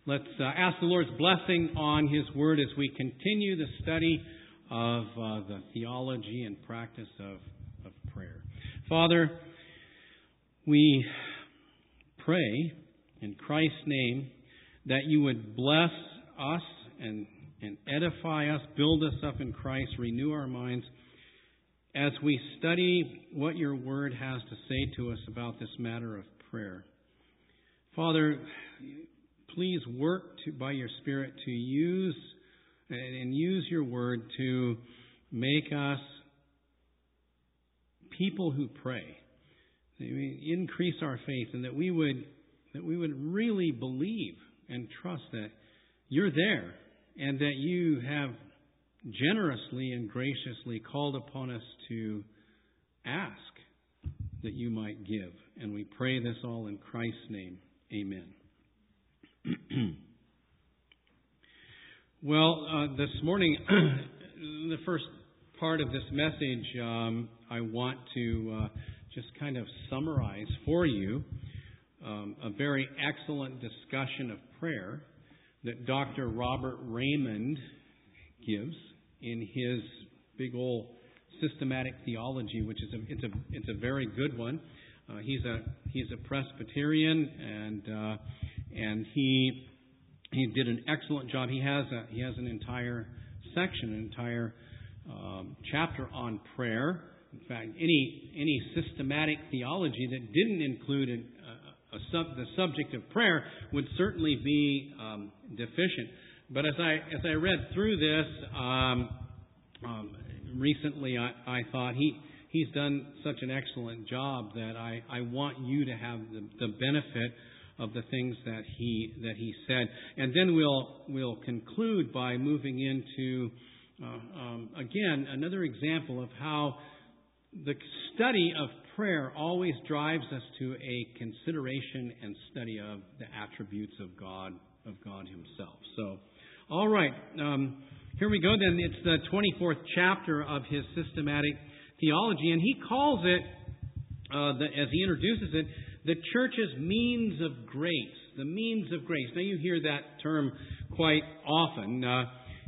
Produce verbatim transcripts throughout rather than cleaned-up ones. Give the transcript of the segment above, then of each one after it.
let's uh, ask the Lord's blessing on His Word as we continue the study of uh, the theology and practice of, of prayer. Father, we pray in Christ's name that you would bless us and, and edify us, build us up in Christ, renew our minds as we study what your Word has to say to us about this matter of prayer. Father, please work to, by your Spirit to use and use your Word to make us people who pray. That we increase our faith, and that we would that we would really believe and trust that you're there, and that you have generously and graciously called upon us to ask that you might give. And we pray this all in Christ's name. Amen. Well, uh, this morning, the first part of this message, um, I want to uh, just kind of summarize for you um, a very excellent discussion of prayer that Doctor Robert Raymond gives in his big old systematic theology, which is a, it's a it's a very good one. Uh, he's a he's a Presbyterian, and uh, and he he did an excellent job. He has a he has an entire section, an entire um, chapter on prayer. In fact, any any systematic theology that didn't include a, a, a sub, the subject of prayer would certainly be um, deficient. But as I as I read through this um, um, recently, I, I thought he he's done such an excellent job that I, I want you to have the, the benefit of the things that he that he said, and then we'll we'll conclude by moving into uh, um, again another example of how the study of prayer always drives us to a consideration and study of the attributes of God of God Himself. So, all right, um, here we go. Then it's the twenty-fourth chapter of his systematic theology, and he calls it, uh, the, as he introduces it, the church's means of grace. The means of grace. Now you hear that term quite often. Uh,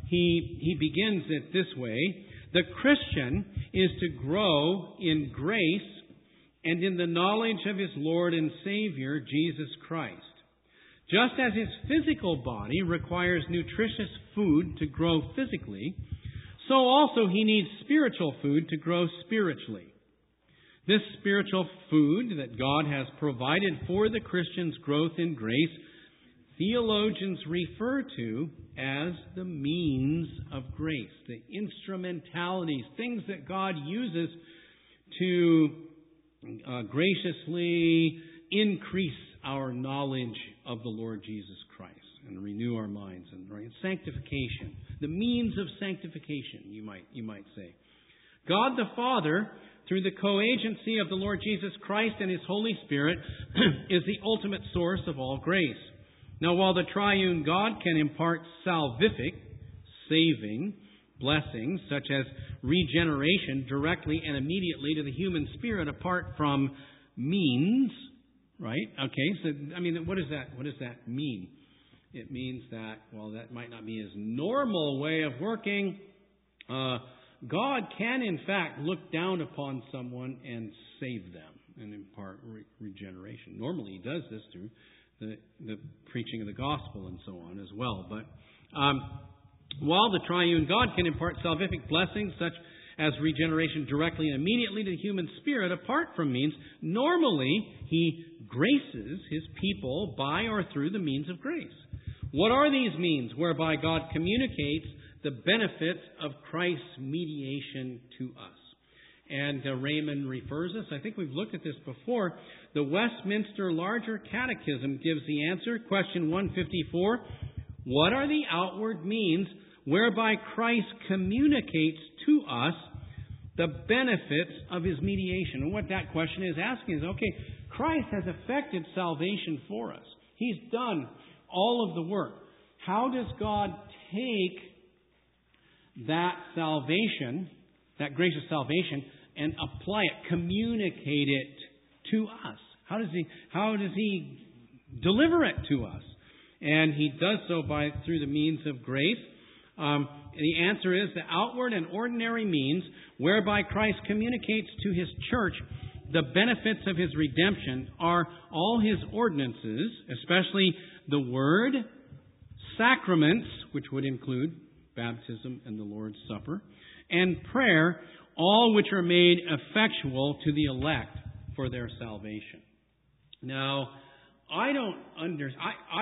he he begins it this way: the Christian is to grow in grace and in the knowledge of his Lord and Savior, Jesus Christ. Just as his physical body requires nutritious food to grow physically, so also he needs spiritual food to grow spiritually. This spiritual food that God has provided for the Christian's growth in grace, theologians refer to as the means of grace, the instrumentalities, things that God uses to uh, graciously increase our knowledge of the Lord Jesus Christ and renew our minds. And right, sanctification, the means of sanctification, you might you might say. God the Father, through the co-agency of the Lord Jesus Christ and His Holy Spirit, is the ultimate source of all grace. Now, while the triune God can impart salvific, saving, blessings, such as regeneration directly and immediately to the human spirit apart from means, right? Okay, so, I mean, what does that, what does that mean? It means that, well, that might not be His normal way of working. Uh, God can, in fact, look down upon someone and save them and impart re- regeneration. Normally, He does this through the, the preaching of the gospel and so on as well. But um, while the triune God can impart salvific blessings such as regeneration directly and immediately to the human spirit apart from means, normally He graces His people by or through the means of grace. What are these means whereby God communicates the benefits of Christ's mediation to us? And uh, Raymond refers us, I think we've looked at this before, the Westminster Larger Catechism gives the answer. Question one fifty-four, what are the outward means whereby Christ communicates to us the benefits of His mediation? And what that question is asking is, okay, Christ has effected salvation for us. He's done all of the work. How does God take that salvation, that gracious salvation, and apply it, communicate it to us? How does He, how does He deliver it to us? And He does so by through the means of grace. Um, the answer is the outward and ordinary means whereby Christ communicates to His church the benefits of His redemption are all His ordinances, especially the Word, sacraments, which would include baptism and the Lord's Supper, and prayer, all which are made effectual to the elect for their salvation. Now, I don't under, I, I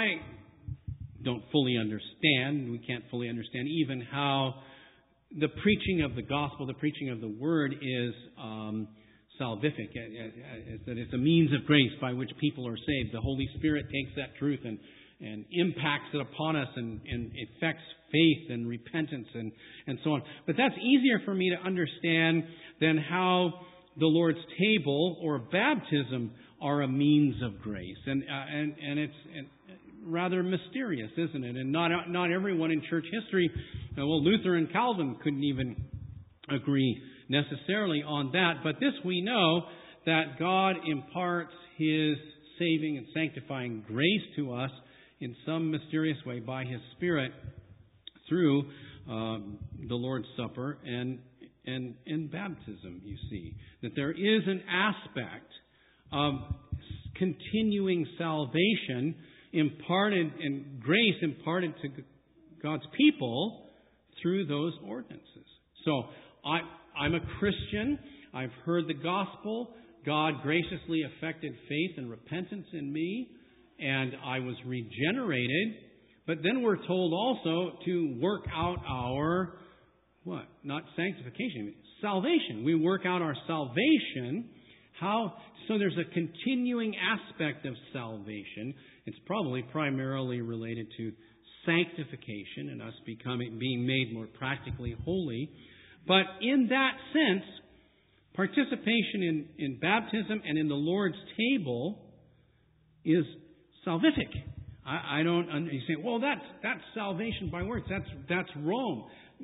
don't fully understand, we can't fully understand even how the preaching of the gospel, the preaching of the Word is um, salvific, that it's a means of grace by which people are saved. The Holy Spirit takes that truth and, and impacts it upon us and, and affects faith and repentance and, and so on. But that's easier for me to understand than how the Lord's table or baptism are a means of grace. And uh, and, and it's and rather mysterious, isn't it? And not not everyone in church history, uh, well, Luther and Calvin couldn't even agree necessarily on that. But this we know, that God imparts His saving and sanctifying grace to us in some mysterious way by His Spirit through um, the Lord's Supper and, and, and baptism, you see. That there is an aspect of continuing salvation imparted and grace imparted to God's people through those ordinances. So I, I'm a Christian. I've heard the gospel. God graciously effected faith and repentance in me, and I was regenerated. But then we're told also to work out our, what? Not sanctification, salvation. We work out our salvation. How? So there's a continuing aspect of salvation. It's probably primarily related to sanctification and us becoming, being made more practically holy. But in that sense, participation in, in baptism and in the Lord's table is salvific. I, I don't. You say, well, that's that's salvation by works. That's that's Rome.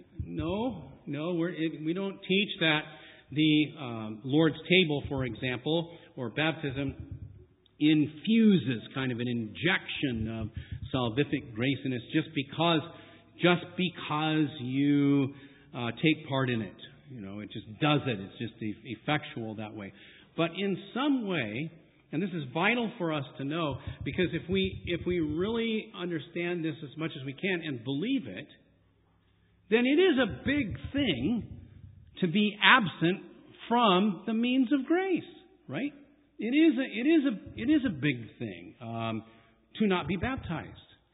No, no, we're, it, we don't teach that the um, Lord's table, for example, or baptism infuses kind of an injection of salvific grace in us just because just because you uh, take part in it. You know, it just does it. It's just effectual that way. But in some way, and this is vital for us to know, because if we if we really understand this as much as we can and believe it, then it is a big thing to be absent from the means of grace, right? It is a, it is a it is a big thing um, to not be baptized,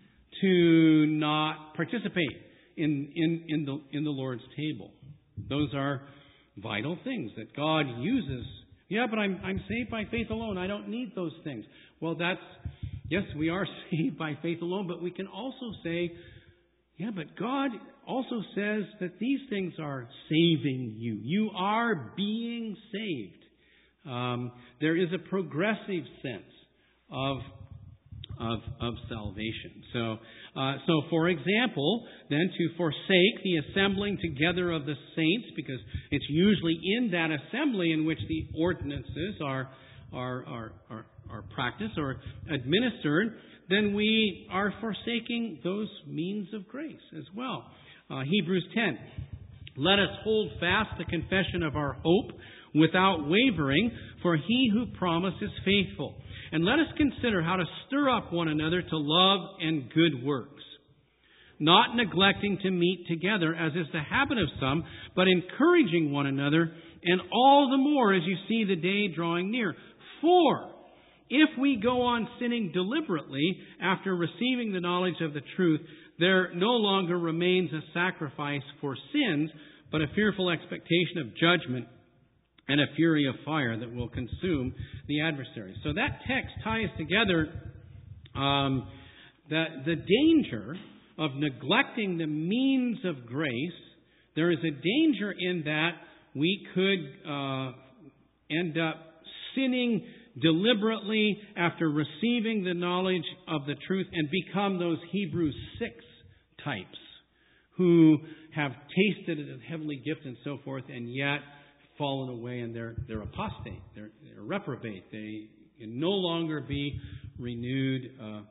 to not participate in in in the in the Lord's table. Those are vital things that God uses. Yeah, but I'm I'm saved by faith alone. I don't need those things. Well, that's yes, we are saved by faith alone, but we can also say, yeah, but God also says that these things are saving you. You are being saved. Um, there is a progressive sense of of, of salvation. So, uh, so for example, then to forsake the assembling together of the saints, because it's usually in that assembly in which the ordinances are are are are, are practiced or administered, then we are forsaking those means of grace as well. Uh, Hebrews ten. Let us hold fast the confession of our hope without wavering, for He who promised is faithful. And let us consider how to stir up one another to love and good works, not neglecting to meet together, as is the habit of some, but encouraging one another, and all the more as you see the day drawing near. For if we go on sinning deliberately after receiving the knowledge of the truth, there no longer remains a sacrifice for sins, but a fearful expectation of judgment and a fury of fire that will consume the adversary. So that text ties together um, the, the danger of neglecting the means of grace. There is a danger in that we could uh, end up sinning deliberately after receiving the knowledge of the truth and become those Hebrews six types who have tasted a heavenly gift and so forth, and yet fallen away, and they're they're apostate, they're, they're reprobate. They can no longer be renewed uh,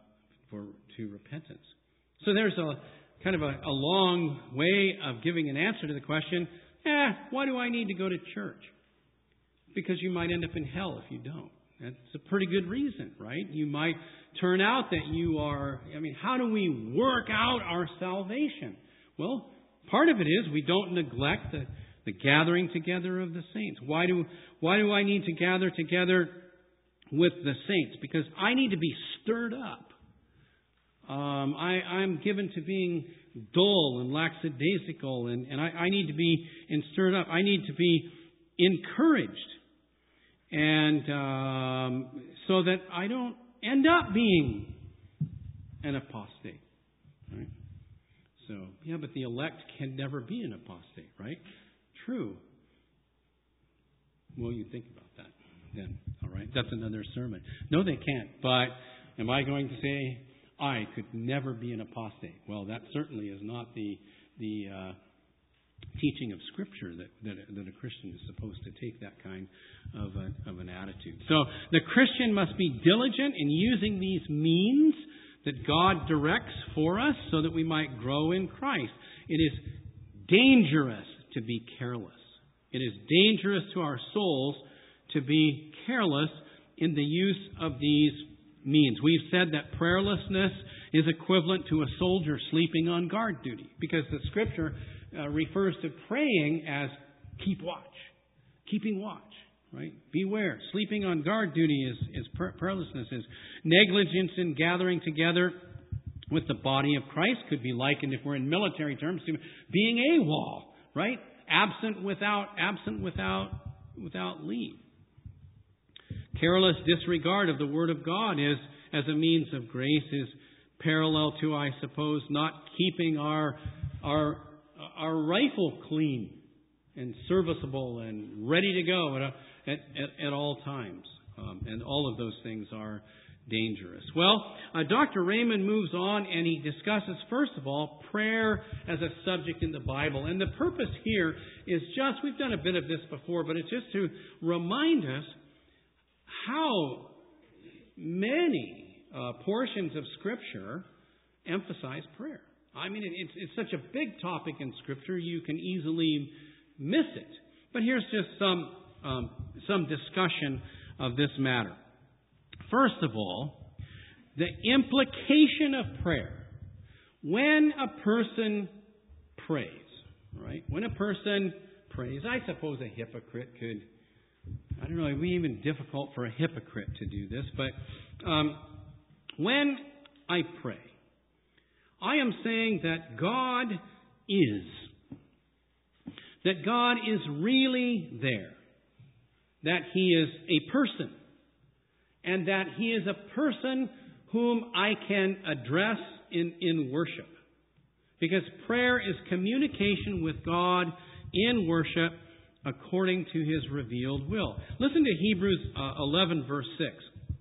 for to repentance. So there's a kind of a, a long way of giving an answer to the question, eh, why do I need to go to church? Because you might end up in hell if you don't. That's a pretty good reason, right? You might turn out that you are, I mean, how do we work out our salvation? Well, part of it is we don't neglect the, the gathering together of the saints. Why do, why do I need to gather together with the saints? Because I need to be stirred up. Um, I, I'm given to being dull and lackadaisical, and, and I, I need to be in stirred up. I need to be encouraged. And um, so that I don't end up being an apostate. Right? So, yeah, but the elect can never be an apostate, right? True. Well, you think about that then. All right? That's another sermon. No, they can't. But am I going to say I could never be an apostate? Well, that certainly is not the the uh, teaching of Scripture that, that that a Christian is supposed to take that kind of a, of an attitude. So the Christian must be diligent in using these means that God directs for us so that we might grow in Christ. It is dangerous to be careless. It is dangerous to our souls to be careless in the use of these means. We've said that prayerlessness is equivalent to a soldier sleeping on guard duty, because the Scripture uh, refers to praying as keep watch, keeping watch, right? Beware. Sleeping on guard duty is, is prayerlessness, is negligence in gathering together with the body of Christ. Could be likened, if we're in military terms, to being AWOL, right? Absent without, absent without, without leave. Careless disregard of the Word of God is, as a means of grace, is parallel to, I suppose, not keeping our our our rifle clean and serviceable and ready to go at a, at, at, at all times. Um, and all of those things are dangerous. Well, uh, Doctor Raymond moves on and he discusses, first of all, prayer as a subject in the Bible. And the purpose here is just, we've done a bit of this before, but it's just to remind us how many uh, portions of Scripture emphasize prayer. I mean, it, it's, it's such a big topic in Scripture, you can easily miss it. But here's just some um, some discussion of this matter. First of all, the implication of prayer. When a person prays, right? When a person prays, I suppose a hypocrite could, I don't know, it would be even difficult for a hypocrite to do this, but um, when I pray, I am saying that God is. That God is really there. That He is a person. And that He is a person whom I can address in, in worship. Because prayer is communication with God in worship according to His revealed will. Listen to Hebrews uh, eleven, verse six.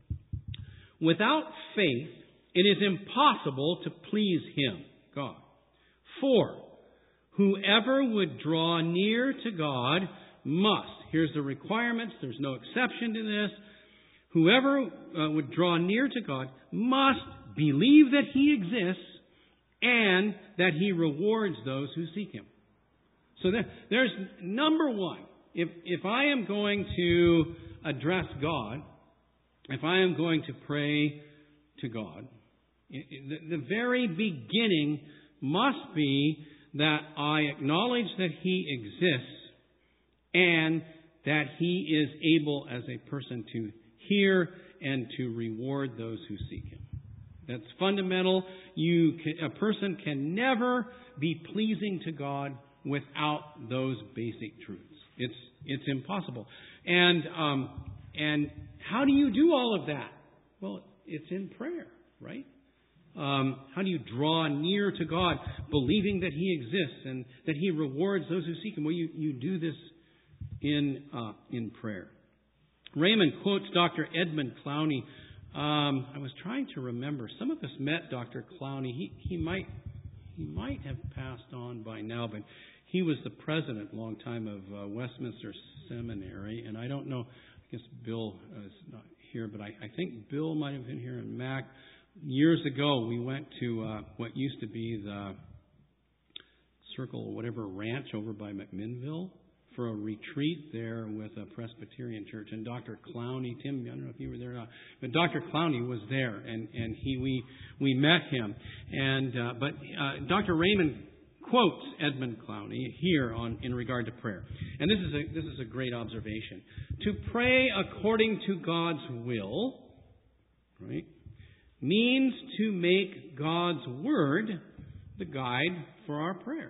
Without faith, it is impossible to please Him, God. For whoever would draw near to God must. Here's the requirements. There's no exception to this. Whoever uh, would draw near to God must believe that He exists and that He rewards those who seek Him. So there, there's number one. If, if I am going to address God, if I am going to pray to God, the, the very beginning must be that I acknowledge that He exists and that He is able as a person to hear and to reward those who seek Him. That's fundamental. You can, a person can never be pleasing to God without those basic truths. It's it's impossible. And um, and how do you do all of that? Well, it's in prayer, right? Um, how do you draw near to God, believing that He exists and that He rewards those who seek Him? Well, you, you do this in uh, in prayer. Raymond quotes Doctor Edmund Clowney. Um, I was trying to remember. Some of us met Doctor Clowney. He he might he might have passed on by now, but he was the president a long time of uh, Westminster Seminary, and I don't know. I guess Bill is not here, but I, I think Bill might have been here, and Mac years ago, we went to uh, what used to be the Circle, whatever ranch over by McMinnville for a retreat there with a Presbyterian church. And Doctor Clowney, Tim, I don't know if you were there or not, but Doctor Clowney was there, and, and he we we met him. And uh, but uh, Doctor Raymond quotes Edmund Clowney here on in regard to prayer, and this is a this is a great observation. To pray according to God's will, right, means to make God's word the guide for our prayers.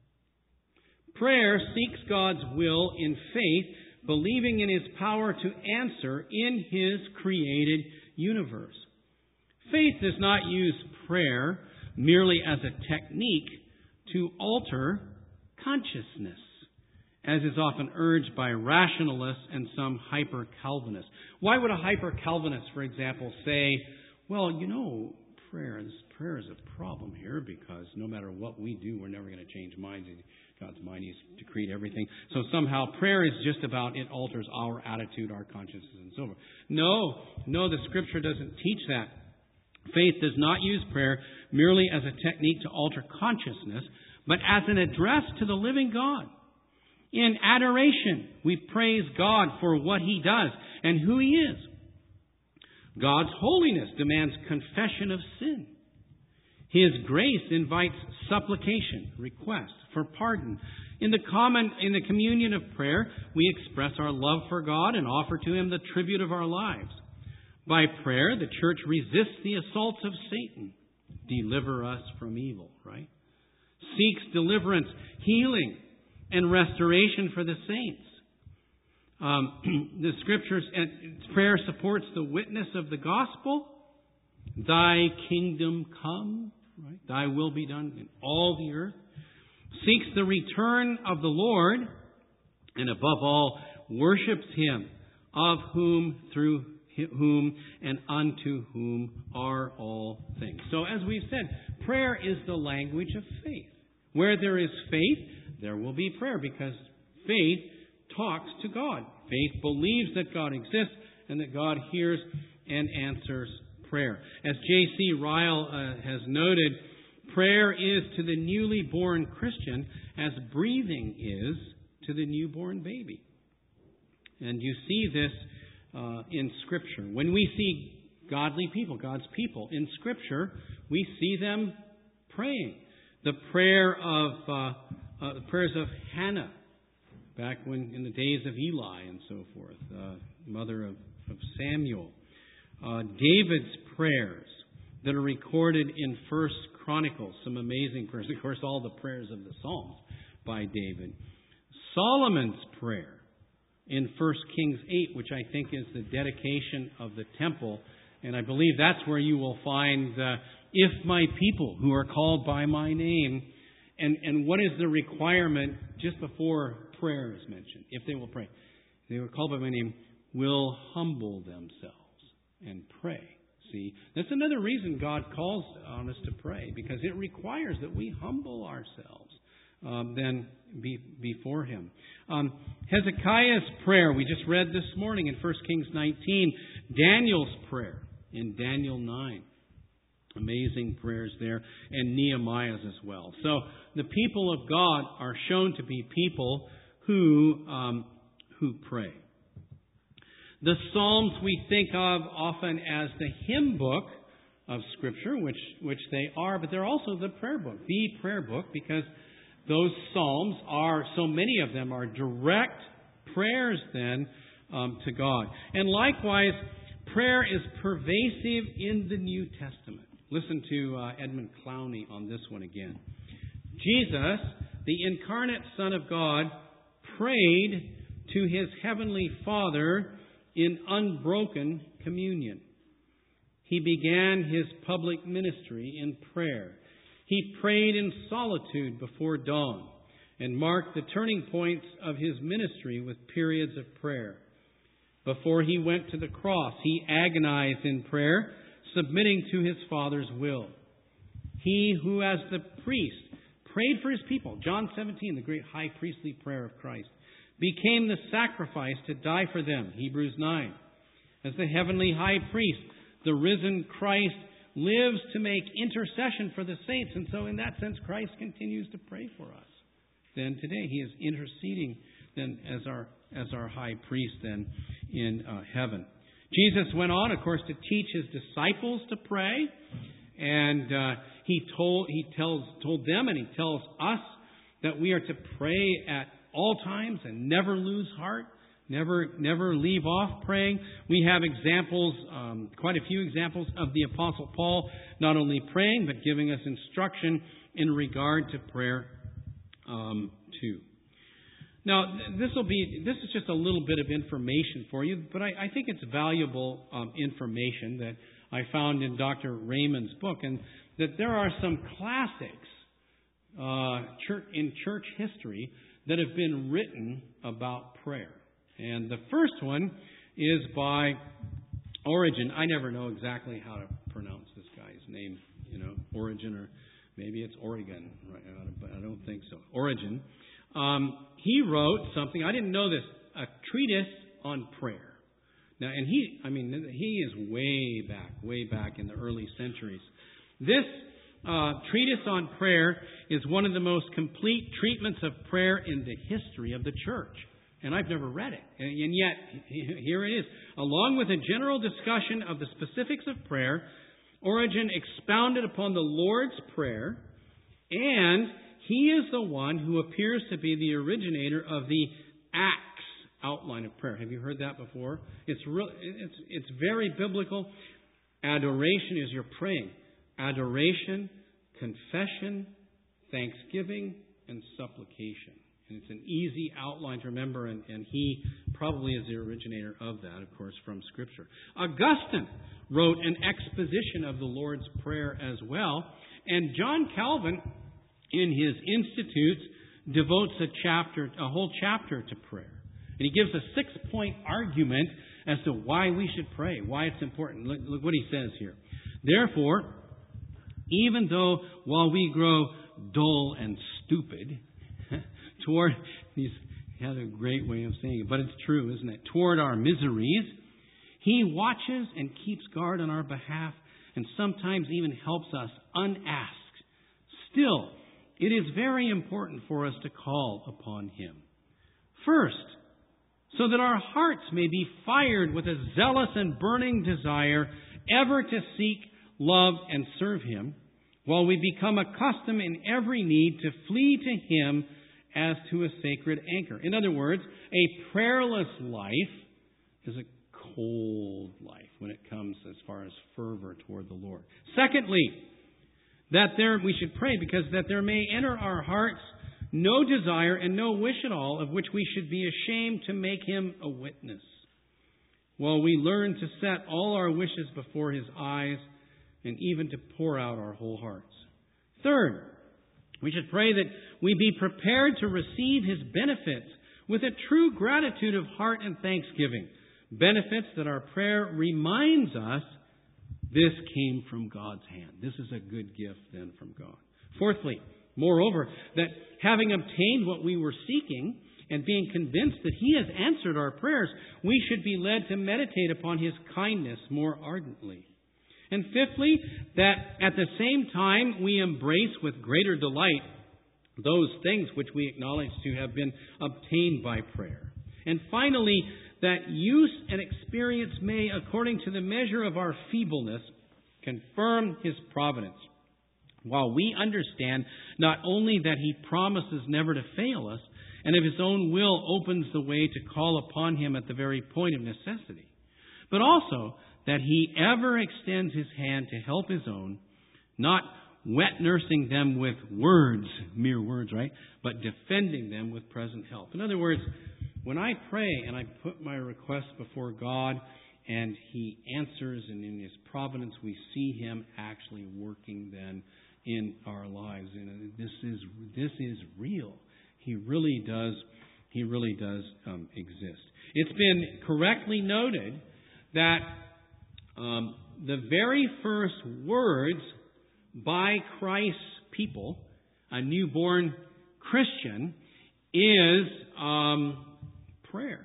Prayer seeks God's will in faith, believing in His power to answer in His created universe. Faith does not use prayer merely as a technique to alter consciousness, as is often urged by rationalists and some hyper-Calvinists. Why would a hyper-Calvinist, for example, say, well, you know, prayer is, prayer is a problem here because no matter what we do, we're never going to change minds. God's mind, He's decreed everything. So somehow prayer is just about, it alters our attitude, our consciences, and so forth. No, no, the Scripture doesn't teach that. Faith does not use prayer merely as a technique to alter consciousness, but as an address to the living God. In adoration, we praise God for what He does and who He is. God's holiness demands confession of sin. His grace invites supplication, request for pardon. In the common, in the communion of prayer, we express our love for God and offer to Him the tribute of our lives. By prayer, the church resists the assaults of Satan. Deliver us from evil, right? Seeks deliverance, healing, and restoration for the saints. Um, the Scriptures, and prayer supports the witness of the gospel. Thy kingdom come, right? Thy will be done in all the earth. Seeks the return of the Lord, and above all, worships Him, of whom, through whom, and unto whom are all things. So as we've said, prayer is the language of faith. Where there is faith, there will be prayer, because faith talks to God. Faith believes that God exists and that God hears and answers prayer. As J C Ryle uh, has noted, prayer is to the newly born Christian as breathing is to the newborn baby. And you see this uh, in Scripture. When we see godly people, God's people in Scripture, we see them praying. The prayer of uh, uh, the prayers of Hannah, back when in the days of Eli and so forth, uh, mother of, of Samuel. Uh, David's prayers that are recorded in First Chronicles, some amazing prayers. Of course, all the prayers of the Psalms by David. Solomon's prayer in First Kings eight, which I think is the dedication of the temple. And I believe that's where you will find, uh, if my people who are called by my name, and, and what is the requirement just before prayer is mentioned? If they will pray. They were called by my name, will humble themselves and pray. See, that's another reason God calls on us to pray, because it requires that we humble ourselves um, then be, before Him. Um, Hezekiah's prayer, we just read this morning in First Kings nineteen. Daniel's prayer in Daniel nine. Amazing prayers there, and Nehemiah's as well. So the people of God are shown to be people who um, who pray. The Psalms we think of often as the hymn book of Scripture, which which they are, but they're also the prayer book, the prayer book, because those Psalms are, so many of them are direct prayers then um, to God. And likewise, prayer is pervasive in the New Testament. Listen to uh, Edmund Clowney on this one again. Jesus, the incarnate Son of God, prayed to His Heavenly Father in unbroken communion. He began His public ministry in prayer. He prayed in solitude before dawn and marked the turning points of His ministry with periods of prayer. Before He went to the cross, He agonized in prayer, submitting to His Father's will. He who as the priest prayed for His people, John seventeen, the great high priestly prayer of Christ, became the sacrifice to die for them, Hebrews nine. As the heavenly high priest, the risen Christ lives to make intercession for the saints. And so in that sense, Christ continues to pray for us. Then today He is interceding then as our as our high priest then in uh, heaven. Jesus went on, of course, to teach His disciples to pray. And uh, He told He tells told them and He tells us that we are to pray at all times and never lose heart. Never, never leave off praying. We have examples, um, quite a few examples of the Apostle Paul not only praying but giving us instruction in regard to prayer um, too. Now, this will be this is just a little bit of information for you, but I, I think it's valuable um, information that I found in Doctor Raymond's book, and that there are some classics uh, church, in church history that have been written about prayer. And the first one is by Origen. I never know exactly how to pronounce this guy's name, you know, Origen, or maybe it's Oregon, right? But I don't think so. Origen. Um, he wrote something, I didn't know this, a treatise on prayer. Now, and he, I mean, he is way back, way back in the early centuries. This uh, treatise on prayer is one of the most complete treatments of prayer in the history of the church. And I've never read it. And yet, here it is. Along with a general discussion of the specifics of prayer, Origen expounded upon the Lord's Prayer, and he is the one who appears to be the originator of the Acts outline of prayer. Have you heard that before? It's real, it's it's very biblical. Adoration is your praying. Adoration, confession, thanksgiving, and supplication. And it's an easy outline to remember, and, and he probably is the originator of that, of course, from Scripture. Augustine wrote an exposition of the Lord's Prayer as well, and John Calvin, in his Institutes, devotes a chapter, a whole chapter to prayer. And he gives a six-point argument as to why we should pray, why it's important. Look, look what he says here. Therefore, even though while we grow dull and stupid, toward, he's had a great way of saying it, but it's true, isn't it? Toward our miseries, He watches and keeps guard on our behalf, and sometimes even helps us unasked. Still, it is very important for us to call upon Him. First, so that our hearts may be fired with a zealous and burning desire ever to seek, love, and serve Him, while we become accustomed in every need to flee to Him as to a sacred anchor. In other words, a prayerless life is a cold life when it comes as far as fervor toward the Lord. Secondly, that there we should pray because that there may enter our hearts no desire and no wish at all of which we should be ashamed to make Him a witness, while we learn to set all our wishes before His eyes and even to pour out our whole hearts. Third, we should pray that we be prepared to receive His benefits with a true gratitude of heart and thanksgiving. Benefits that our prayer reminds us this came from God's hand. This is a good gift then from God. Fourthly, moreover, that having obtained what we were seeking and being convinced that He has answered our prayers, we should be led to meditate upon His kindness more ardently. And fifthly, that at the same time we embrace with greater delight those things which we acknowledge to have been obtained by prayer. And finally, that use and experience may, according to the measure of our feebleness, confirm His providence, while we understand not only that He promises never to fail us, and of His own will opens the way to call upon Him at the very point of necessity, but also that He ever extends His hand to help His own, not wet nursing them with words, mere words, right? But defending them with present help. In other words, when I pray and I put my request before God and He answers, and in His providence we see Him actually working then in our lives. And this is this is real. He really does. He really does um, exist. It's been correctly noted that Um, the very first words by Christ's people, a newborn Christian, is um, prayer.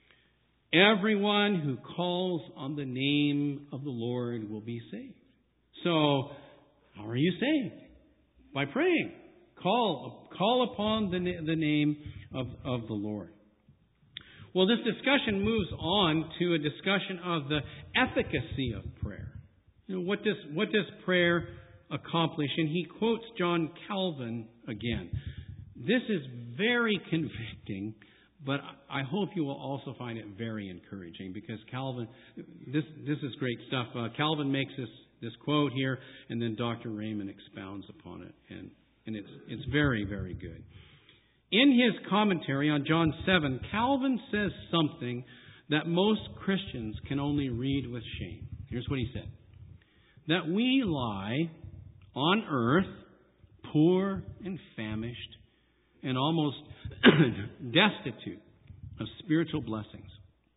Everyone who calls on the name of the Lord will be saved. So, how are you saved? By praying. Call, call upon the, the name of, of the Lord. Well, this discussion moves on to a discussion of the efficacy of prayer. You know, what does, what does prayer accomplish? And he quotes John Calvin again. This is very convicting, but I hope you will also find it very encouraging, because Calvin, this this is great stuff. Uh, Calvin makes this, this quote here, and then Doctor Raymond expounds upon it, and, and it's it's very, very good. In his commentary on John seven, Calvin says something that most Christians can only read with shame. Here's what he said. That we lie on earth, poor and famished, and almost destitute of spiritual blessings,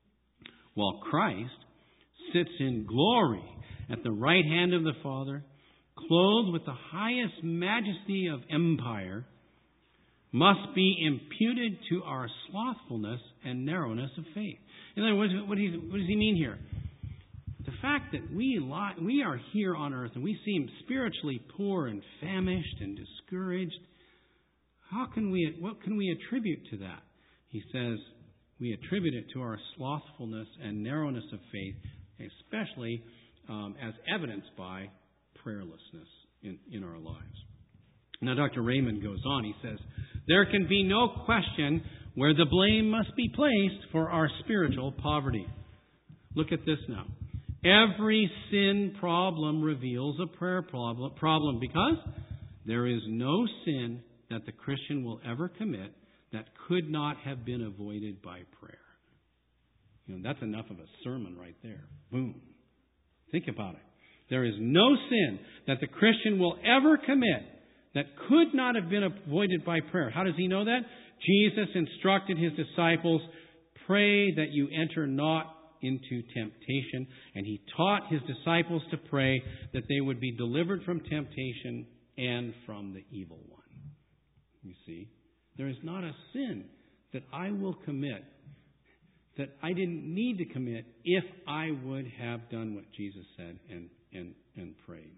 while Christ sits in glory at the right hand of the Father, clothed with the highest majesty of empire, must be imputed to our slothfulness and narrowness of faith. In other words, what, he, what does he mean here? The fact that we lie, we are here on earth and we seem spiritually poor and famished and discouraged, how can we, what can we attribute to that? He says we attribute it to our slothfulness and narrowness of faith, especially um, as evidenced by prayerlessness in, in our lives. Now, Doctor Raymond goes on. He says, there can be no question where the blame must be placed for our spiritual poverty. Look at this now. Every sin problem reveals a prayer problem because there is no sin that the Christian will ever commit that could not have been avoided by prayer. You know, that's enough of a sermon right there. Boom. Think about it. There is no sin that the Christian will ever commit that could not have been avoided by prayer. How does he know that? Jesus instructed his disciples, pray that you enter not into temptation. And he taught his disciples to pray that they would be delivered from temptation and from the evil one. You see, there is not a sin that I will commit that I didn't need to commit if I would have done what Jesus said and, and, and prayed.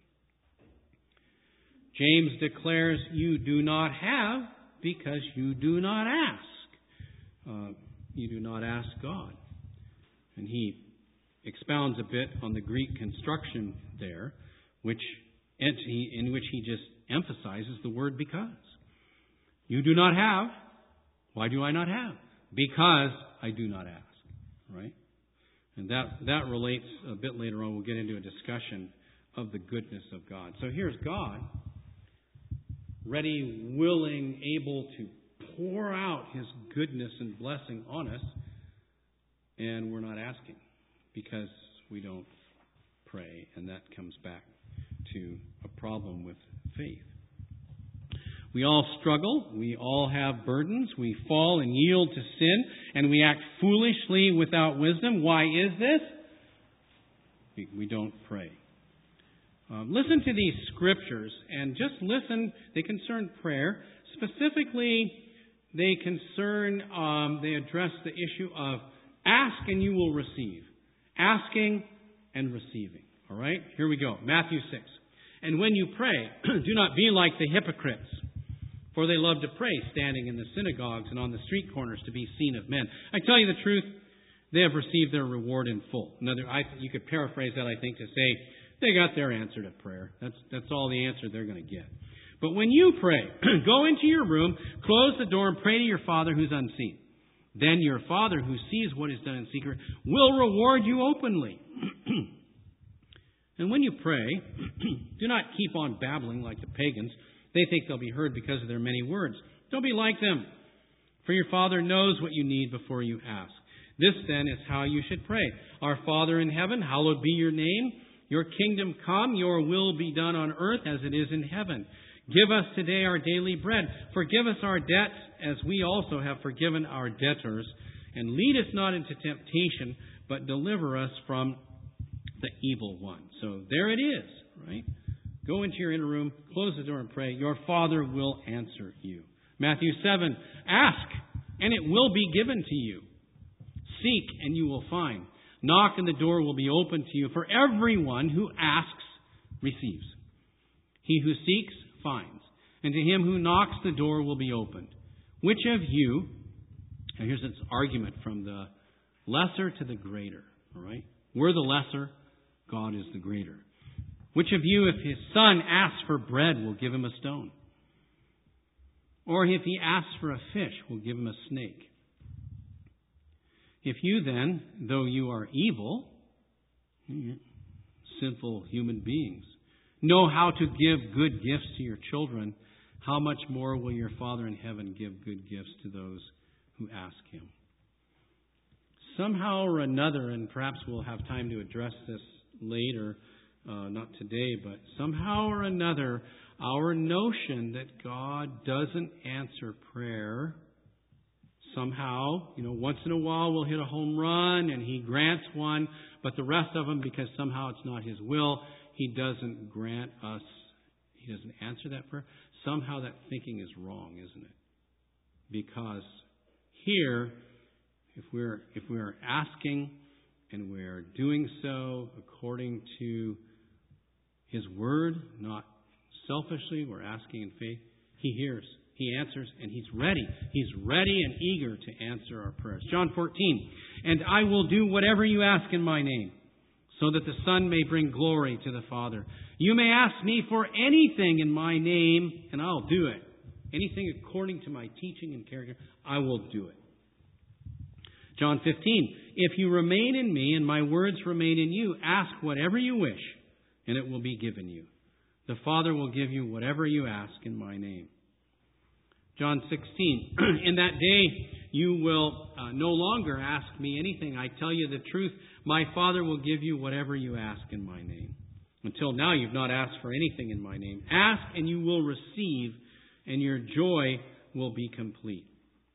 James declares you do not have because you do not ask. Uh, you do not ask God. And he expounds a bit on the Greek construction there, which in which he just emphasizes the word because. You do not have. Why do I not have? Because I do not ask. Right? And that, that relates a bit later on. We'll get into a discussion of the goodness of God. So here's God, ready, willing, able to pour out His goodness and blessing on us, and we're not asking because we don't pray, and that comes back to a problem with faith. We all struggle. We all have burdens. We fall and yield to sin, and we act foolishly without wisdom. Why is this? We, we don't pray. Um, listen to these scriptures, and just listen. They concern prayer. Specifically, they concern, um, they address the issue of ask and you will receive. Asking and receiving. All right? Here we go. Matthew six. And when you pray, do not be like the hypocrites, for they love to pray, standing in the synagogues and on the street corners to be seen of men. I tell you the truth, they have received their reward in full. Another, I, you could paraphrase that, I think, to say they got their answer to prayer. That's that's all the answer they're going to get. But when you pray, go into your room, close the door, and pray to your Father who's unseen. Then your Father who sees what is done in secret will reward you openly. And when you pray, do not keep on babbling like the pagans. They think they'll be heard because of their many words. Don't be like them, for your Father knows what you need before you ask. This, then, is how you should pray. Our Father in heaven, hallowed be your name. Your kingdom come, your will be done on earth as it is in heaven. Give us today our daily bread. Forgive us our debts as we also have forgiven our debtors. And lead us not into temptation, but deliver us from the evil one. So there it is, right? Go into your inner room, close the door and pray. Your Father will answer you. Matthew seven, ask and it will be given to you. Seek and you will find. Knock and the door will be open to you. For everyone who asks receives. He who seeks, finds. And to him who knocks, the door will be opened. Which of you, and here's this argument from the lesser to the greater, all right? We're the lesser, God is the greater. Which of you, if his son asks for bread, will give him a stone? Or if he asks for a fish, will give him a snake? If you then, though you are evil, sinful human beings, know how to give good gifts to your children, how much more will your Father in heaven give good gifts to those who ask him? Somehow or another, and perhaps we'll have time to address this later, uh, not today, but somehow or another, our notion that God doesn't answer prayer, somehow, you know, once in a while we'll hit a home run and he grants one, but the rest of them, because somehow it's not his will, he doesn't grant us, he doesn't answer that prayer. Somehow that thinking is wrong, isn't it? Because here, if we're if we're asking and we're doing so according to his word, not selfishly, we're asking in faith, he hears, he answers, and he's ready. He's ready and eager to answer our prayers. John fourteen, and I will do whatever you ask in my name, so that the Son may bring glory to the Father. You may ask me for anything in my name, and I'll do it. Anything according to my teaching and character, I will do it. John fifteen, if you remain in me and my words remain in you, ask whatever you wish, and it will be given you. The Father will give you whatever you ask in my name. John sixteen, in that day you will uh, no longer ask me anything. I tell you the truth, my Father will give you whatever you ask in my name. Until now you've not asked for anything in my name. Ask and you will receive, and your joy will be complete.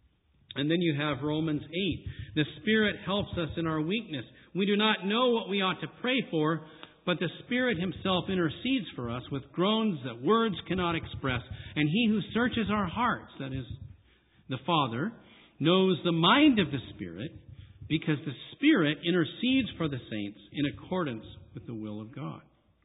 And then you have Romans eight. The Spirit helps us in our weakness. We do not know what we ought to pray for, but the Spirit Himself intercedes for us with groans that words cannot express. And He who searches our hearts, that is, the Father, knows the mind of the Spirit, because the Spirit intercedes for the saints in accordance with the will of God.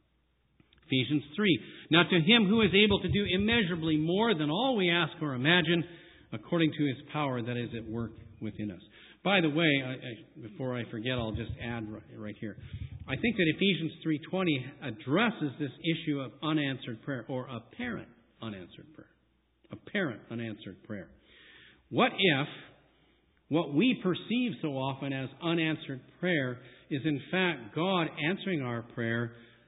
Ephesians three. Now to Him who is able to do immeasurably more than all we ask or imagine, according to His power that is at work within us. By the way, I, I, before I forget, I'll just add right, right here. I think that Ephesians three twenty addresses this issue of unanswered prayer, or apparent unanswered prayer. Apparent unanswered prayer. What if what we perceive so often as unanswered prayer is in fact God answering our prayer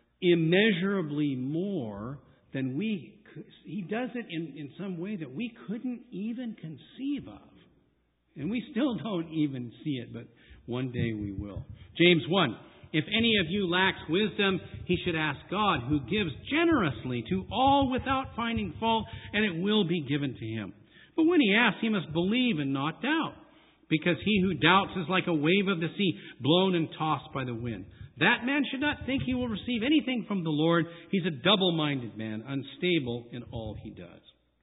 immeasurably more than we could? He does it in, in some way that we couldn't even conceive of. And we still don't even see it, but one day we will. James one. If any of you lacks wisdom, he should ask God, who gives generously to all without finding fault, and it will be given to him. But when he asks, he must believe and not doubt, because he who doubts is like a wave of the sea, blown and tossed by the wind. That man should not think he will receive anything from the Lord. He's a double-minded man, unstable in all he does.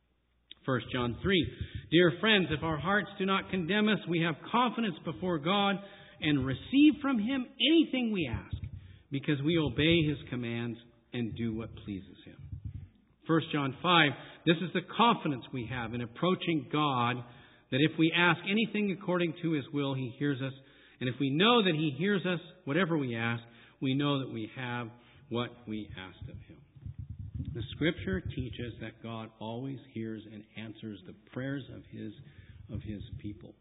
First John three. Dear friends, if our hearts do not condemn us, we have confidence before God and receive from Him anything we ask, because we obey His commands and do what pleases Him. First John five. This is the confidence we have in approaching God, that if we ask anything according to His will, He hears us. And if we know that He hears us, whatever we ask, we know that we have what we asked of Him. The Scripture teaches that God always hears and answers the prayers of His of His people.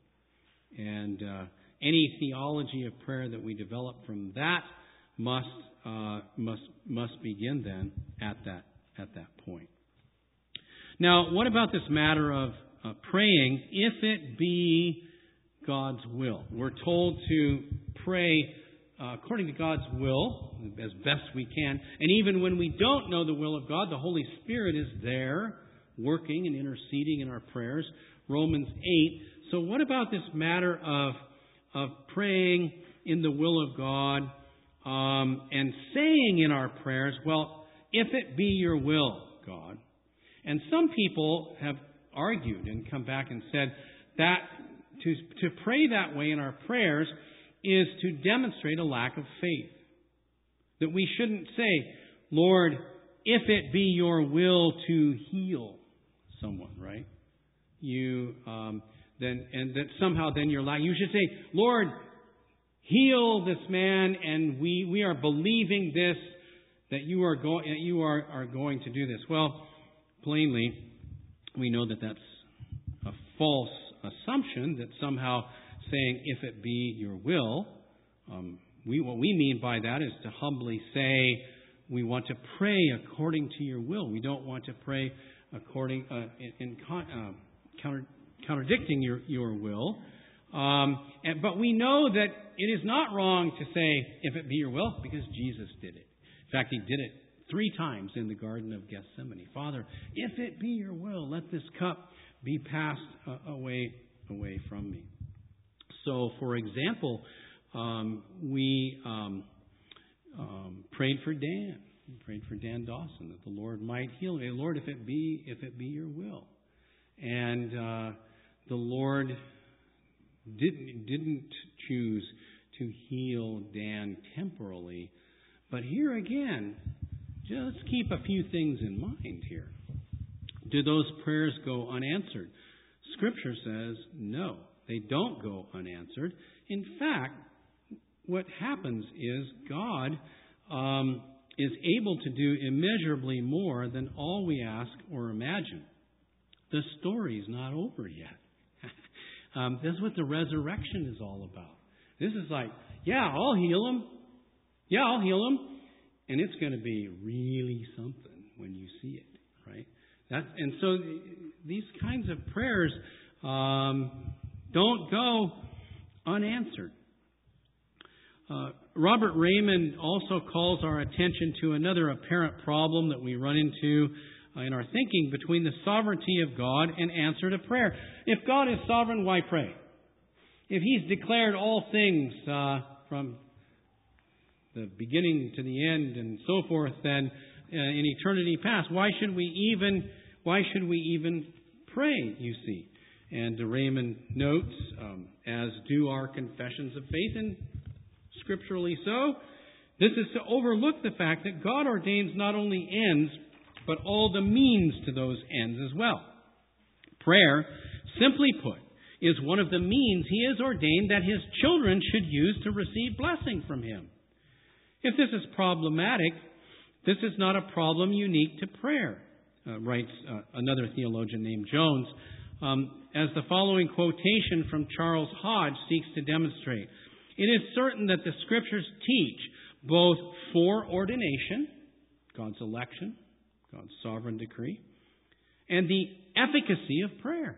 And uh, any theology of prayer that we develop from that must uh, must must begin then at that at that point. Now, what about this matter of uh, praying if it be God's will? We're told to pray uh, according to God's will as best we can. And even when we don't know the will of God, the Holy Spirit is there working and interceding in our prayers. Romans eight. So what about this matter of of praying in the will of God um, and saying in our prayers, well, if it be your will, God. And some people have argued and come back and said that to, to pray that way in our prayers is to demonstrate a lack of faith. That we shouldn't say, Lord, if it be your will to heal someone, right? You um, then and that somehow then you're like you should say, Lord, heal this man, and we we are believing this that you are going you are are going to do this. Well, plainly, we know that that's a false assumption. That somehow saying, if it be your will, um, we what we mean by that is to humbly say, we want to pray according to your will. We don't want to pray according uh, in, in con, uh, counter, contradicting your your will. Um, and, but we know that it is not wrong to say, if it be your will, because Jesus did it. In fact, he did it three times in the Garden of Gethsemane. Father, if it be your will, let this cup be passed uh, away away from me. So, for example, um, we um, um, prayed for Dan. We prayed for Dan Dawson that the Lord might heal him. Lord, if it be if it be your will, and uh, the Lord didn't didn't choose to heal Dan temporally, but here again, just keep a few things in mind here. Do those prayers go unanswered? Scripture says no, they don't go unanswered. In fact, what happens is God um, is able to do immeasurably more than all we ask or imagine. The story's not over yet. um, this is what the resurrection is all about. This is like, yeah, I'll heal him. Yeah, I'll heal him. And it's going to be really something when you see it, right? That, and so these kinds of prayers um, don't go unanswered. Uh, Robert Raymond also calls our attention to another apparent problem that we run into uh, in our thinking between the sovereignty of God and answer to prayer. If God is sovereign, why pray? If He's declared all things uh, from the beginning to the end and so forth, then uh, in eternity past, why should we even why should we even pray? You see, and uh, Raymond notes, um, as do our confessions of faith, and scripturally so, this is to overlook the fact that God ordains not only ends, but all the means to those ends as well. Prayer, simply put, is one of the means He has ordained that His children should use to receive blessing from Him. If this is problematic, this is not a problem unique to prayer, uh, writes uh, another theologian named Jones, um, as the following quotation from Charles Hodge seeks to demonstrate. It is certain that the Scriptures teach both foreordination, God's election, God's sovereign decree, and the efficacy of prayer.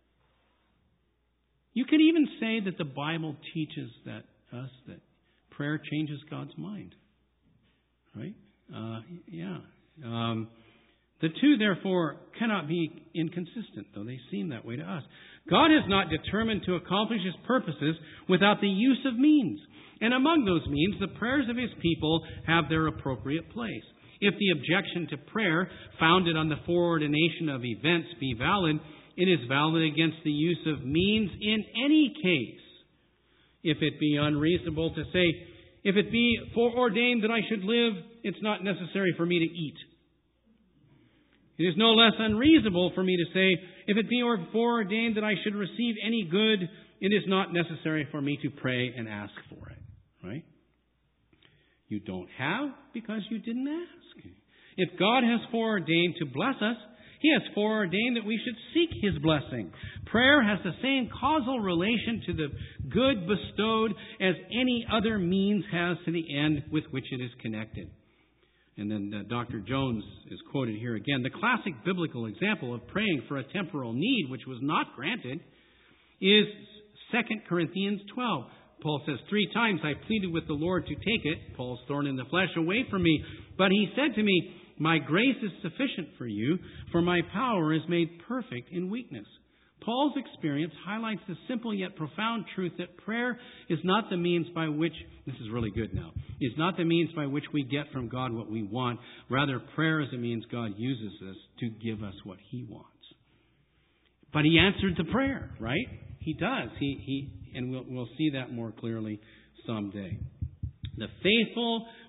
You could even say that the Bible teaches that us that prayer changes God's mind. Right? Uh, yeah. Um, the two, therefore, cannot be inconsistent, though they seem that way to us. God is not determined to accomplish His purposes without the use of means. And among those means, the prayers of His people have their appropriate place. If the objection to prayer, founded on the foreordination of events, be valid, it is valid against the use of means in any case. If it be unreasonable to say, if it be foreordained that I should live, it's not necessary for me to eat. It is no less unreasonable for me to say, if it be foreordained that I should receive any good, it is not necessary for me to pray and ask for it. Right? You don't have because you didn't ask. If God has foreordained to bless us, He has foreordained that we should seek His blessing. Prayer has the same causal relation to the good bestowed as any other means has to the end with which it is connected. And then uh, Doctor Jones is quoted here again. The classic biblical example of praying for a temporal need which was not granted is Second Corinthians twelve. Paul says, three times I pleaded with the Lord to take it, Paul's thorn in the flesh, away from me. But He said to me, my grace is sufficient for you, for my power is made perfect in weakness. Paul's experience highlights the simple yet profound truth that prayer is not the means by which, this is really good now, is not the means by which we get from God what we want. Rather, prayer is the means God uses us to give us what He wants. But He answered the prayer, right? He does. He, he, and we'll, we'll see that more clearly someday. The faithful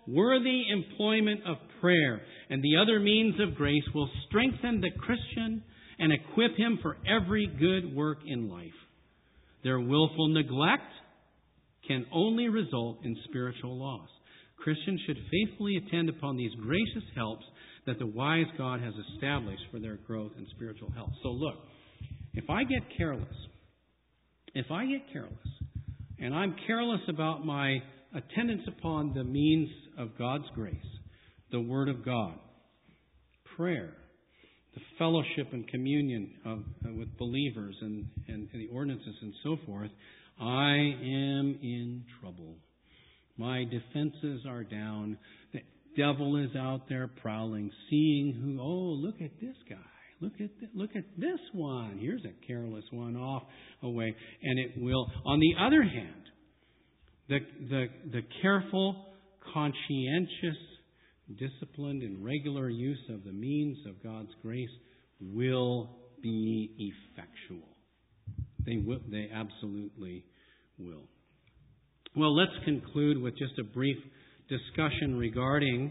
worthy employment of prayer and the other means of grace will strengthen the Christian and equip him for every good work in life. Their willful neglect can only result in spiritual loss. Christians should faithfully attend upon these gracious helps that the wise God has established for their growth and spiritual health. So look, if I get careless, if I get careless, and I'm careless about my attendance upon the means of God's grace, the Word of God, prayer, the fellowship and communion of, uh, with believers and, and, and the ordinances and so forth, I am in trouble. My defenses are down. The devil is out there prowling, seeing who, oh, look at this guy. Look at th- look at this one. Here's a careless one off away. And it will. On the other hand, the the the careful, conscientious, disciplined, and regular use of the means of God's grace will be effectual. They will. They absolutely will. Well, let's conclude with just a brief discussion regarding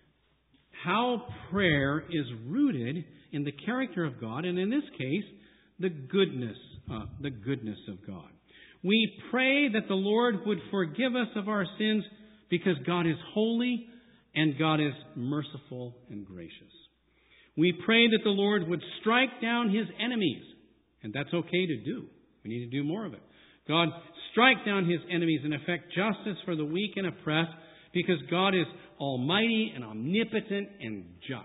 how prayer is rooted in the character of God, and in this case, the goodness, uh, the goodness of God. We pray that the Lord would forgive us of our sins because God is holy and God is merciful and gracious. We pray that the Lord would strike down His enemies, and that's okay to do. We need to do more of it. God, strike down His enemies and effect justice for the weak and oppressed because God is almighty and omnipotent and just.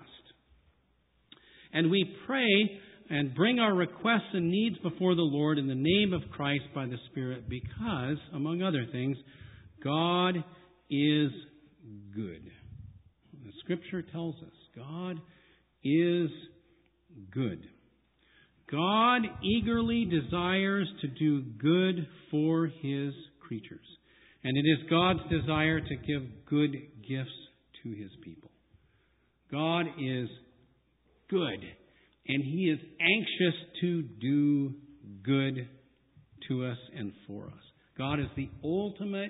And we pray and bring our requests and needs before the Lord in the name of Christ by the Spirit because, among other things, God is good. The Scripture tells us God is good. God eagerly desires to do good for His creatures. And it is God's desire to give good gifts to His people. God is good, and He is anxious to do good to us and for us. God is the ultimate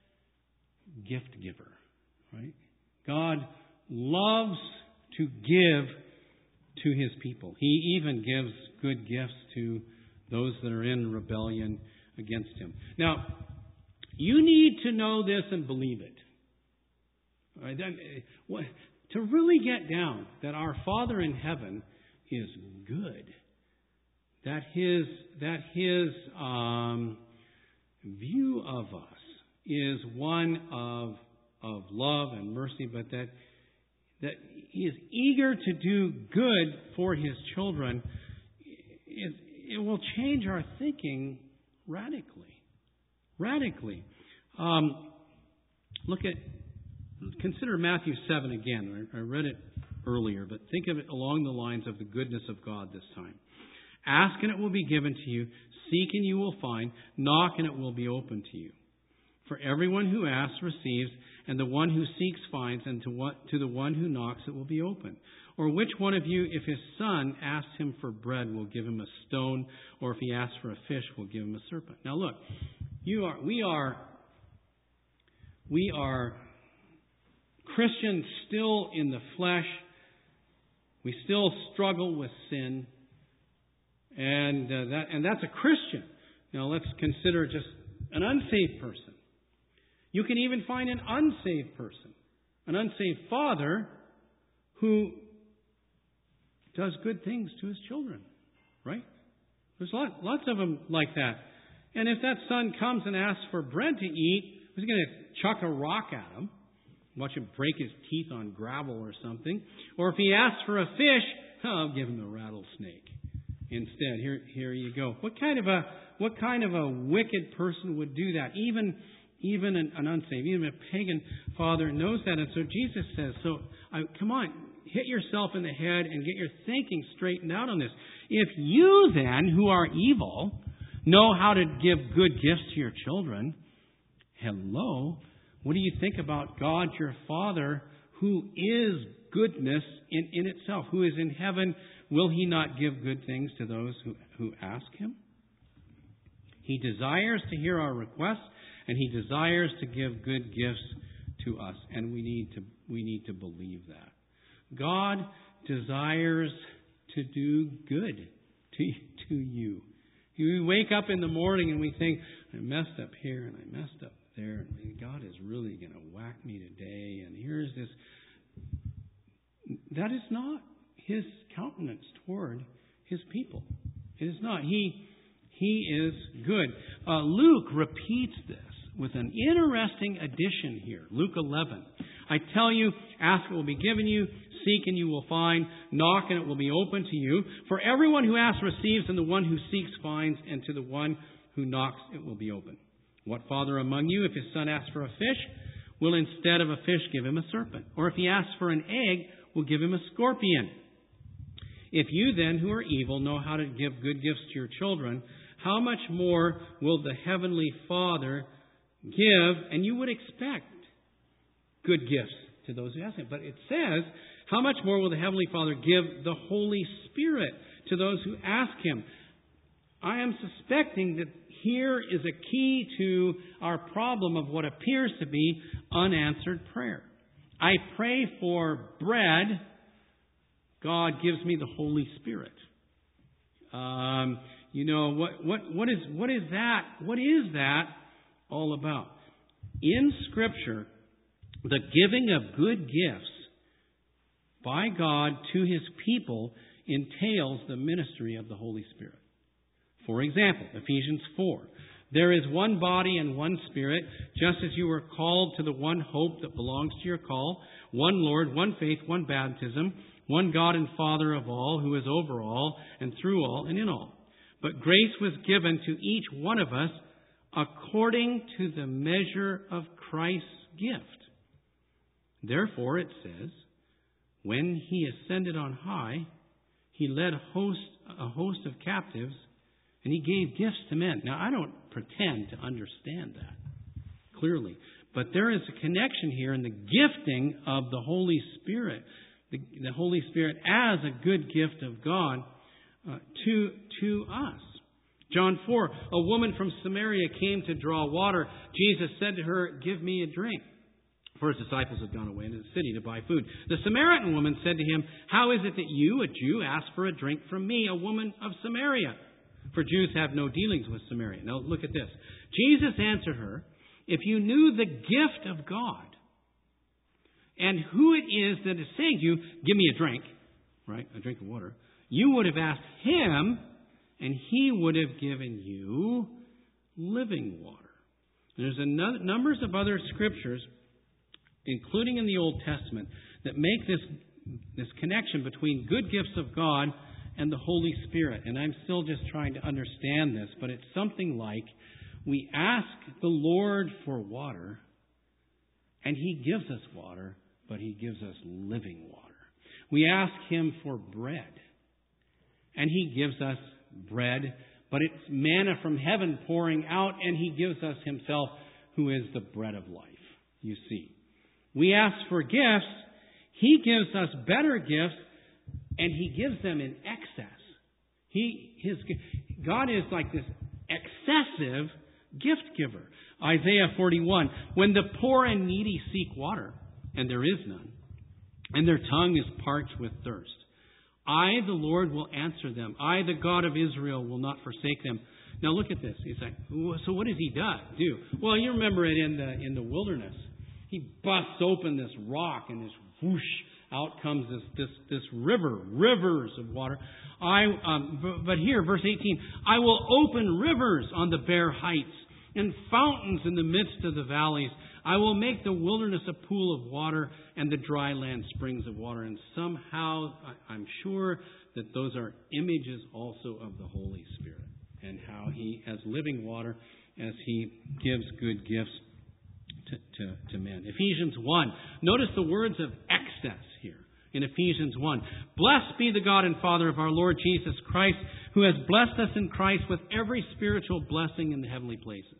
gift giver, right? God loves to give to His people. He even gives good gifts to those that are in rebellion against Him. Now, you need to know this and believe it. All right, then, what, to really get down that our Father in heaven is good, that His that His um, view of us is one of of love and mercy, but that that He is eager to do good for His children, it, it will change our thinking radically. Radically. Um, look at, consider Matthew seven again. I, I read it earlier, but think of it along the lines of the goodness of God this time. Ask and it will be given to you. Seek and you will find. Knock and it will be opened to you. For everyone who asks receives, and the one who seeks finds, and to what to the one who knocks it will be opened. Or which one of you, if his son asks him for bread, will give him a stone, or if he asks for a fish, will give him a serpent? Now look, you are we are we are Christians still in the flesh. We still struggle with sin, and uh, that and that's a Christian. Now let's consider just an unsaved person. You can even find an unsaved person, an unsaved father who does good things to his children, right? There's lots, lots of them like that. And if that son comes and asks for bread to eat, he's going to chuck a rock at him, watch him break his teeth on gravel or something. Or if he asks for a fish, I'll give him a rattlesnake instead. Here, here you go. What kind of a what kind of a wicked person would do that? Even Even an, an unsaved, even a pagan father knows that. And so Jesus says, so I, come on, hit yourself in the head and get your thinking straightened out on this. If you then, who are evil, know how to give good gifts to your children, hello, what do you think about God, your Father, who is goodness in, in itself, who is in heaven? Will He not give good things to those who, who ask Him? He desires to hear our requests, and He desires to give good gifts to us, and we need to we need to believe that. God desires to do good to, to you. You wake up in the morning and we think, I messed up here and I messed up there, and God is really going to whack me today, and here's this. That is not His countenance toward His people. It is not. He, he is good. Uh, Luke repeats this with an interesting addition here. Luke eleven. I tell you, ask and it will be given you, seek and you will find, knock and it will be open to you. For everyone who asks receives, and the one who seeks finds, and to the one who knocks it will be open. What father among you, if his son asks for a fish, will instead of a fish give him a serpent? Or if he asks for an egg, will give him a scorpion? If you then, who are evil, know how to give good gifts to your children, how much more will the heavenly Father give? And you would expect good gifts to those who ask Him. But it says, how much more will the heavenly Father give the Holy Spirit to those who ask Him? I am suspecting that here is a key to our problem of what appears to be unanswered prayer. I pray for bread. God gives me the Holy Spirit. Um, you know, what, what, what is, what is that? What is that all about? In Scripture, the giving of good gifts by God to His people entails the ministry of the Holy Spirit. For example, Ephesians four. There is one body and one Spirit, just as you were called to the one hope that belongs to your call, one Lord, one faith, one baptism, one God and Father of all, who is over all and through all and in all. But grace was given to each one of us according to the measure of Christ's gift. Therefore, it says, when He ascended on high, He led a host, a host of captives, and He gave gifts to men. Now, I don't pretend to understand that clearly, but there is a connection here in the gifting of the Holy Spirit, the, the Holy Spirit as a good gift of God uh, to, to us. John four, a woman from Samaria came to draw water. Jesus said to her, give me a drink. For His disciples had gone away into the city to buy food. The Samaritan woman said to Him, how is it that you, a Jew, ask for a drink from me, a woman of Samaria? For Jews have no dealings with Samaria. Now look at this. Jesus answered her, if you knew the gift of God and who it is that is saying to you, give me a drink, right, a drink of water, you would have asked Him and He would have given you living water. And there's a no- numbers of other scriptures, including in the Old Testament, that make this, this connection between good gifts of God and the Holy Spirit. And I'm still just trying to understand this, but it's something like we ask the Lord for water, and He gives us water, but He gives us living water. We ask Him for bread, and He gives us bread, but it's manna from heaven pouring out, and He gives us Himself, who is the bread of life, you see. We ask for gifts, He gives us better gifts, and He gives them in excess. He, his, God is like this excessive gift giver. Isaiah forty-one, when the poor and needy seek water, and there is none, and their tongue is parched with thirst, I, the Lord, will answer them. I, the God of Israel, will not forsake them. Now look at this. He's like, so what does He do? Well, you remember it in the in the wilderness. He busts open this rock, and this whoosh, out comes this this this river, rivers of water. I um, but here, verse eighteen, I will open rivers on the bare heights and fountains in the midst of the valleys. I will make the wilderness a pool of water and the dry land springs of water. And somehow, I'm sure that those are images also of the Holy Spirit and how He, as living water, as He gives good gifts To, to, to men. Ephesians one. Notice the words of excess here in Ephesians one. Blessed be the God and Father of our Lord Jesus Christ, who has blessed us in Christ with every spiritual blessing in the heavenly places.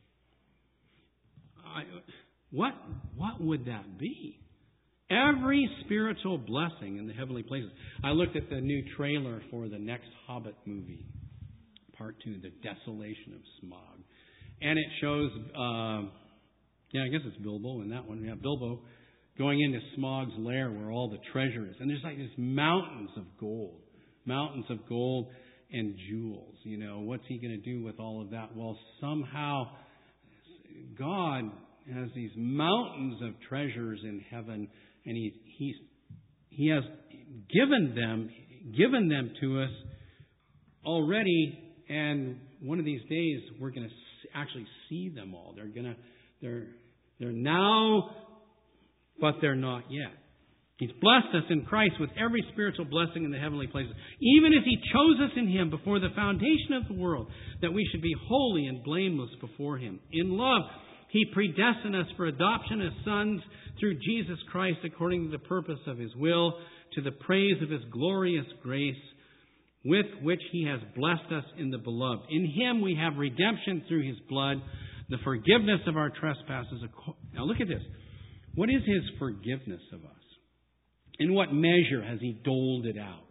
I, what, what would that be? Every spiritual blessing in the heavenly places. I looked at the new trailer for the next Hobbit movie, part two, The Desolation of Smaug. And it shows... Uh, Yeah, I guess it's Bilbo in that one. Yeah, Bilbo going into Smaug's lair where all the treasure is. And there's like these mountains of gold. Mountains of gold and jewels. You know, what's he going to do with all of that? Well, somehow God has these mountains of treasures in heaven, and he he's, he has given them given them to us already, and one of these days we're going to actually see them all. They're going to they're they're now, but they're not yet. He's blessed us in Christ with every spiritual blessing in the heavenly places, even as He chose us in Him before the foundation of the world, that we should be holy and blameless before Him. In love, He predestined us for adoption as sons through Jesus Christ according to the purpose of His will, to the praise of His glorious grace, with which He has blessed us in the Beloved. In Him we have redemption through His blood, the forgiveness of our trespasses. Now look at this. What is His forgiveness of us? In what measure has He doled it out?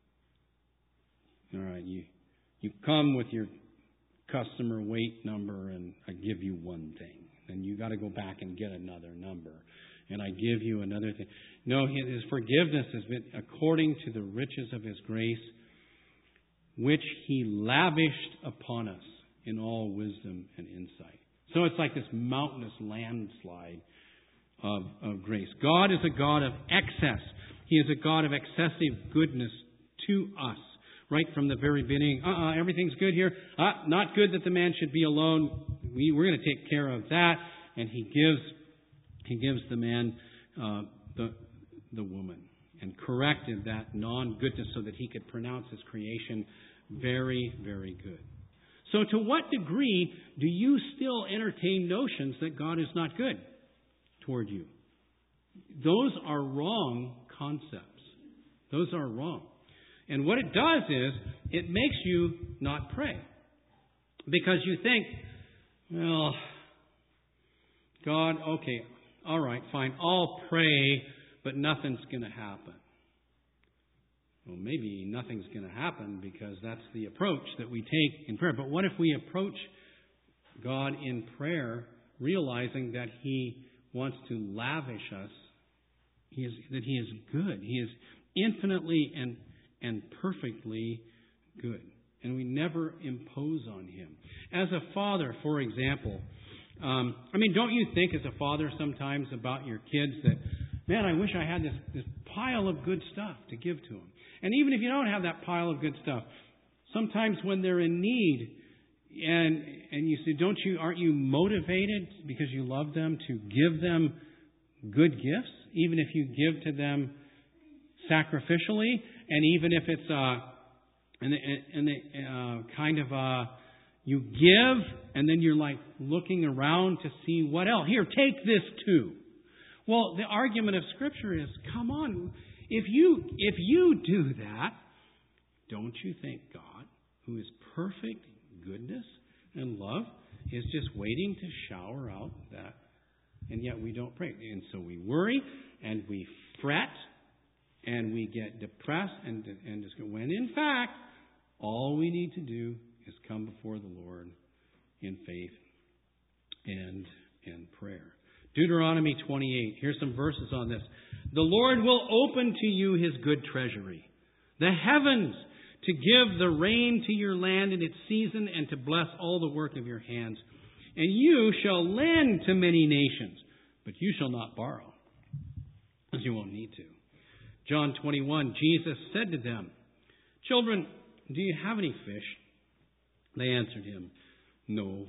All right, you, you come with your customer weight number and I give you one thing. Then you got to go back and get another number. And I give you another thing. No, His forgiveness has been according to the riches of His grace, which He lavished upon us in all wisdom and insight. So it's like this mountainous landslide of, of grace. God is a God of excess. He is a God of excessive goodness to us. Right from the very beginning, uh-uh, everything's good here. Uh, not good that the man should be alone. We, we're going to take care of that. And He gives He gives the man uh, the, the woman and corrected that non-goodness so that He could pronounce His creation very, very good. So to what degree do you still entertain notions that God is not good toward you? Those are wrong concepts. Those are wrong. And what it does is, it makes you not pray. Because you think, well, God, okay, all right, fine, I'll pray, but nothing's going to happen. Well, maybe nothing's going to happen because that's the approach that we take in prayer. But what if we approach God in prayer, realizing that He wants to lavish us, he is, that He is good. He is infinitely and, and perfectly good. And we never impose on Him. As a father, for example, um, I mean, don't you think as a father sometimes about your kids that, man, I wish I had this, this pile of good stuff to give to them. And even if you don't have that pile of good stuff, sometimes when they're in need, and and you say, don't you, aren't you motivated because you love them to give them good gifts, even if you give to them sacrificially, and even if it's uh, and and uh, kind of uh, you give, and then you're like looking around to see what else. Here, take this too. Well, the argument of Scripture is, come on. If you if you do that, don't you think God, who is perfect goodness and love, is just waiting to shower out that? And yet we don't pray. And so we worry and we fret and we get depressed and, and just go, when in fact, all we need to do is come before the Lord in faith and in prayer. Deuteronomy twenty-eight. Here's some verses on this. The Lord will open to you His good treasury, the heavens, to give the rain to your land in its season and to bless all the work of your hands. And you shall lend to many nations, but you shall not borrow, as you won't need to. John twenty-one, Jesus said to them, children, do you have any fish? They answered Him, no.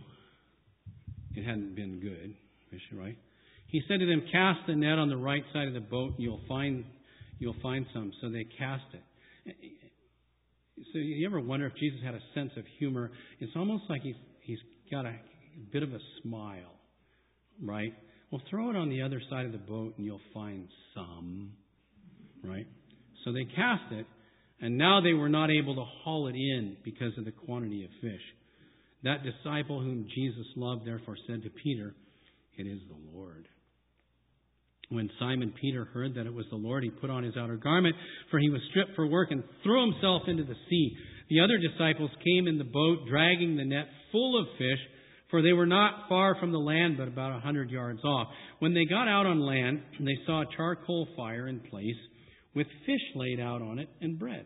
It hadn't been good fish, right? He said to them, cast the net on the right side of the boat, and you'll find you'll find some. So they cast it. So you ever wonder if Jesus had a sense of humor? It's almost like he's he's got a bit of a smile, right? Well, throw it on the other side of the boat, and you'll find some, right? So they cast it, and now they were not able to haul it in because of the quantity of fish. That disciple whom Jesus loved therefore said to Peter, it is the Lord. When Simon Peter heard that it was the Lord, he put on his outer garment, for he was stripped for work, and threw himself into the sea. The other disciples came in the boat, dragging the net full of fish, For they were not far from the land, but about a hundred yards off. When they got out on land, they saw a charcoal fire in place, with fish laid out on it and bread.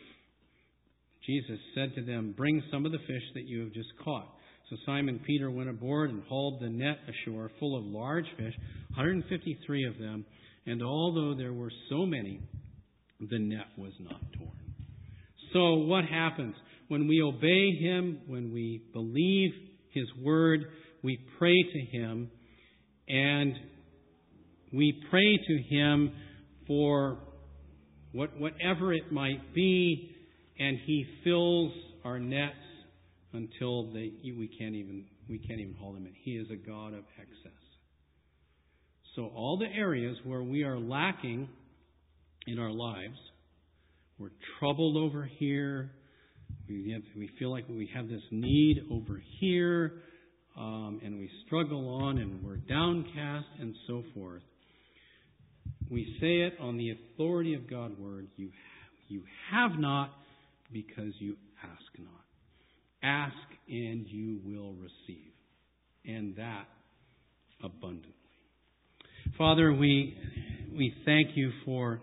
Jesus said to them, "Bring some of the fish that you have just caught." So Simon Peter went aboard and hauled the net ashore full of large fish, one hundred fifty-three of them. And although there were so many, the net was not torn. So what happens? When we obey Him, when we believe His Word, we pray to Him, and we pray to Him for what, whatever it might be, and He fills our nets until they, we can't even we can't even haul them in. He is a God of excess. So all the areas where we are lacking in our lives, we're troubled over here. We have, we feel like we have this need over here, um, and we struggle on, and we're downcast, and so forth. We say it on the authority of God's Word. You you have not because you ask not. Ask and you will receive, and that abundantly. Father, we we thank you for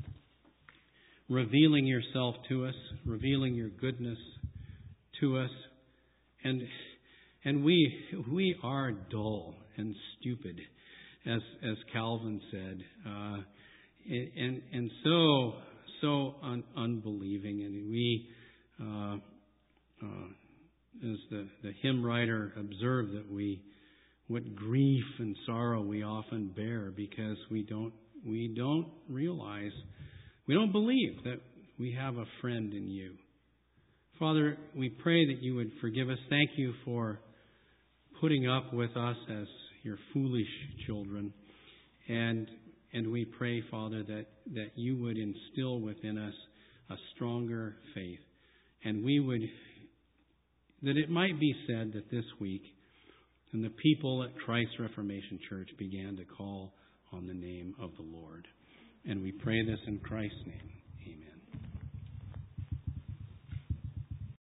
revealing yourself to us, revealing your goodness to us, and and we we are dull and stupid, as as Calvin said, uh, and and so so un, unbelieving, and we. Uh, uh, As the, the hymn writer observed, that we, what grief and sorrow we often bear because we don't we don't realize, we don't believe that we have a friend in you. Father, we pray that you would forgive us. Thank you for putting up with us as your foolish children, and and we pray, Father, that that you would instill within us a stronger faith, and we would. That it might be said that this week, and the people at Christ Reformation Church began to call on the name of the Lord. And we pray this in Christ's name.